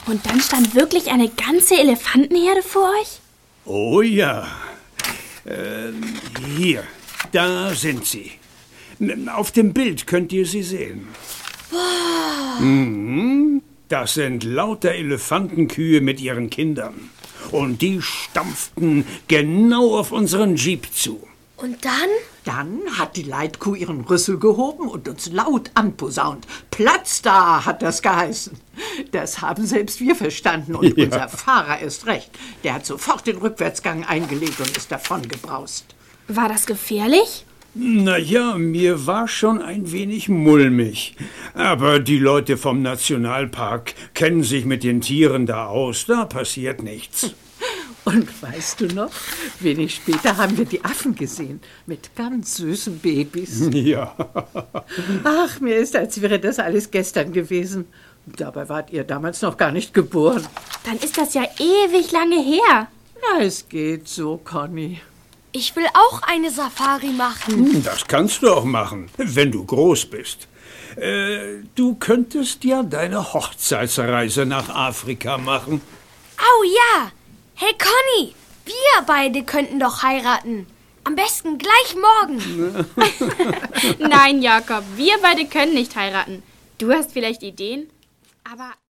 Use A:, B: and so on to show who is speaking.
A: Und dann stand wirklich eine ganze Elefantenherde vor euch?
B: Oh ja. Hier, da sind sie. Auf dem Bild könnt ihr sie sehen.
C: Wow.
B: Das sind lauter Elefantenkühe mit ihren Kindern. Und die stampften genau auf unseren Jeep zu.
C: Und dann?
D: Dann hat die Leitkuh ihren Rüssel gehoben und uns laut anposaunt. Platz da, hat das geheißen. Das haben selbst wir verstanden und unser Fahrer erst recht. Der hat sofort den Rückwärtsgang eingelegt und ist davongebraust.
A: War das gefährlich?
B: Naja, mir war schon ein wenig mulmig. Aber die Leute vom Nationalpark kennen sich mit den Tieren da aus. Da passiert nichts.
D: Und weißt du noch, wenig später haben wir die Affen gesehen, mit ganz süßen Babys.
B: Ja.
D: Ach, mir ist, als wäre das alles gestern gewesen. Dabei wart ihr damals noch gar nicht geboren.
A: Dann ist das ja ewig lange her.
D: Na, es geht so, Conny.
C: Ich will auch eine Safari machen.
B: Das kannst du auch machen, wenn du groß bist. Du könntest ja deine Hochzeitsreise nach Afrika machen.
C: Oh ja! Hey Conny, wir beide könnten doch heiraten. Am besten gleich morgen.
A: Nein, Jakob, wir beide können nicht heiraten. Du hast vielleicht Ideen, aber...